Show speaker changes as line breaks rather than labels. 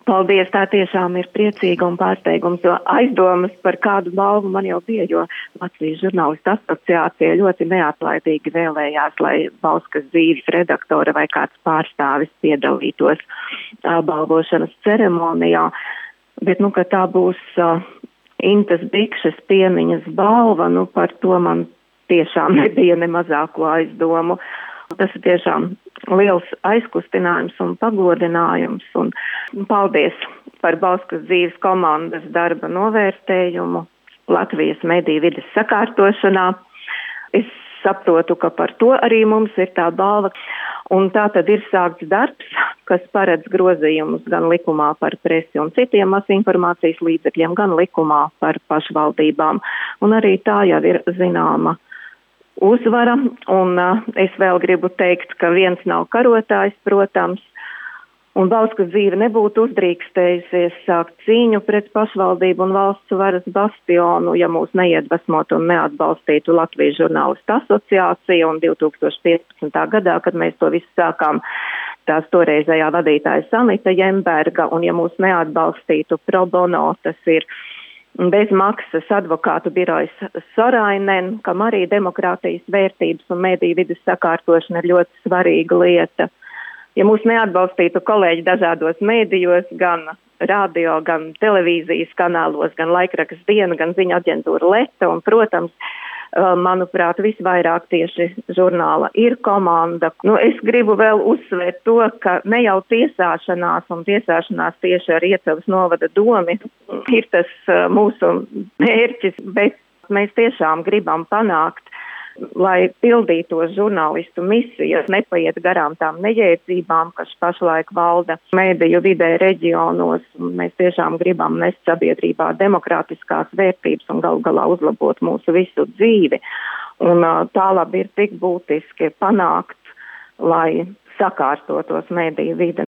Paldies, tā tiešām ir priecīga un pārsteigums, jo aizdomas par kādu balvu man jau bija, jo Latvijas žurnālistu asociācija ļoti neatlaidīgi vēlējās, lai Bauskas dzīves redaktore vai kāds pārstāvis piedalītos balvošanas ceremonijā, bet, ka tā būs Intas Bikšas piemiņas balva, par to man tiešām nebija ne mazāko aizdomu. Tas ir tiešām liels aizkustinājums un pagodinājums, un paldies par Bauskas dzīves komandas darba novērtējumu Latvijas mediju vides sakārtošanā. Es saprotu, ka par to arī mums ir tā balva, un tā tad ir sākts darbs, kas paredz grozījumus gan likumā par presi un citiem masinformācijas līdzekļiem, gan likumā par pašvaldībām, un arī tā jau ir zināma uzvara, un es vēl gribu teikt, ka viens nav karotājs, protams, un Bauskas dzīve nebūtu uzdrīkstējusies sākt cīņu pret pašvaldību un valsts varas bastionu, ja mūs neiedvesmotu un neatbalstītu Latvijas žurnālistu asociācija, un 2015. gadā, kad mēs to visu sākām, tās toreizējā vadītāja Sanita Jemberga, un ja mūs neatbalstītu pro bono, tas ir bez maksas advokātu birojas Sorainen, kam arī demokrātijas vērtības un mediju vides sakārtošana ir ļoti svarīga lieta. Ja mūs neatbalstītu kolēģi dažādos medijos, gan radio, gan televīzijas kanālos, gan laikraksts Diena, gan ziņu aģentūra Leta, un, protams, manuprāt, visvairāk tieši žurnāla ir komanda. Es gribu vēl uzsvērt to, ka ne jau tiesāšanās tieši ar Iecavas novada domi ir tas mūsu mērķis, bet mēs tiešām gribam panākt, lai pildītos žurnālistu misijas, nepaiet garām tām nejēdzībām, kas pašlaik valda mediju vidē reģionos. Mēs tiešām gribam nest sabiedrībā demokrātiskās vērtības un galu galā uzlabot mūsu visu dzīvi. Un tālāk ir tik būtiski panākt, lai sakārtotos mediju vide.